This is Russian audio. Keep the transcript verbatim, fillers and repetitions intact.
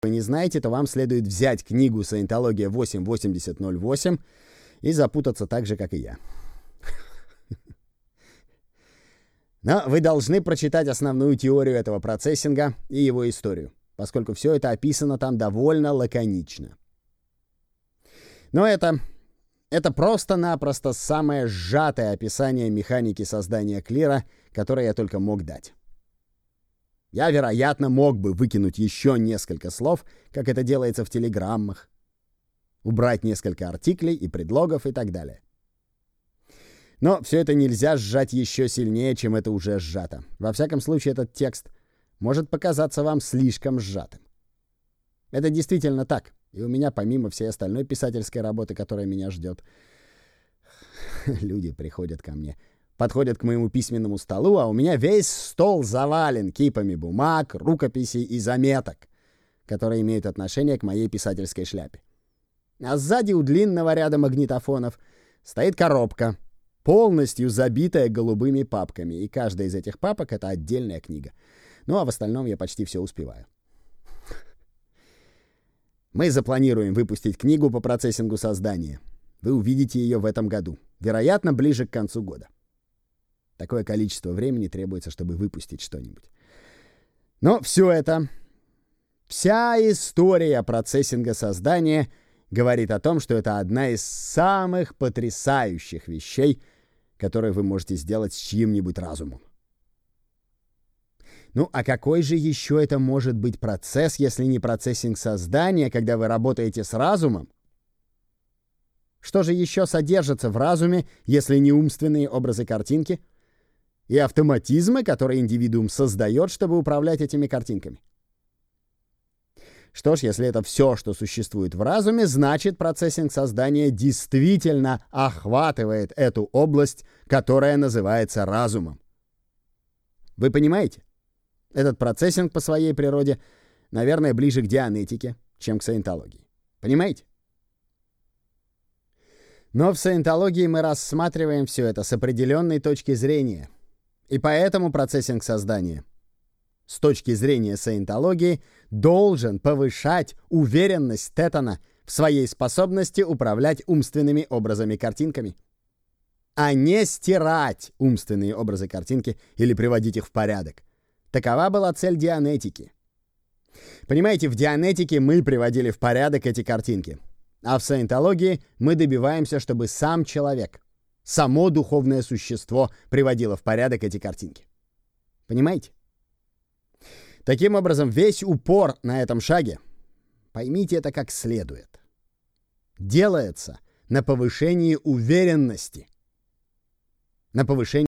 вы не знаете, то вам следует взять книгу «Саентология восемь восемьдесят ноль восемь» и запутаться так же, как и я. Но вы должны прочитать основную теорию этого процессинга и его историю, поскольку все это описано там довольно лаконично. Но это, это просто-напросто самое сжатое описание механики создания клира, которое я только мог дать. Я, вероятно, мог бы выкинуть еще несколько слов, как это делается в телеграммах, убрать несколько артиклей и предлогов и так далее. Но все это нельзя сжать еще сильнее, чем это уже сжато. Во всяком случае, этот текст может показаться вам слишком сжатым. Это действительно так. И у меня, помимо всей остальной писательской работы, которая меня ждет, люди приходят ко мне, подходят к моему письменному столу, а у меня весь стол завален кипами бумаг, рукописей и заметок, которые имеют отношение к моей писательской шляпе. А сзади у длинного ряда магнитофонов стоит коробка, полностью забитая голубыми папками, и каждая из этих папок — это отдельная книга. Ну, а в остальном я почти все успеваю. Мы запланируем выпустить книгу по процессингу создания. Вы увидите ее в этом году, вероятно, ближе к концу года. Такое количество времени требуется, чтобы выпустить что-нибудь. Но все это, вся история процессинга создания говорит о том, что это одна из самых потрясающих вещей, которые вы можете сделать с чьим-нибудь разумом. Ну, а какой же еще это может быть процесс, если не процессинг создания, когда вы работаете с разумом? Что же еще содержится в разуме, если не умственные образы картинки и автоматизмы, которые индивидуум создает, чтобы управлять этими картинками? Что ж, если это все, что существует в разуме, значит, процессинг создания действительно охватывает эту область, которая называется разумом. Вы понимаете? Этот процессинг по своей природе, наверное, ближе к дианетике, чем к саентологии. Понимаете? Но в саентологии мы рассматриваем все это с определенной точки зрения. И поэтому процессинг создания с точки зрения саентологии должен повышать уверенность Тетана в своей способности управлять умственными образами-картинками, а не стирать умственные образы-картинки или приводить их в порядок. Такова была цель дианетики. Понимаете, в дианетике мы приводили в порядок эти картинки, а в саентологии мы добиваемся, чтобы сам человек, само духовное существо приводило в порядок эти картинки. Понимаете? Таким образом, весь упор на этом шаге, поймите это как следует, делается на повышении уверенности, на повышении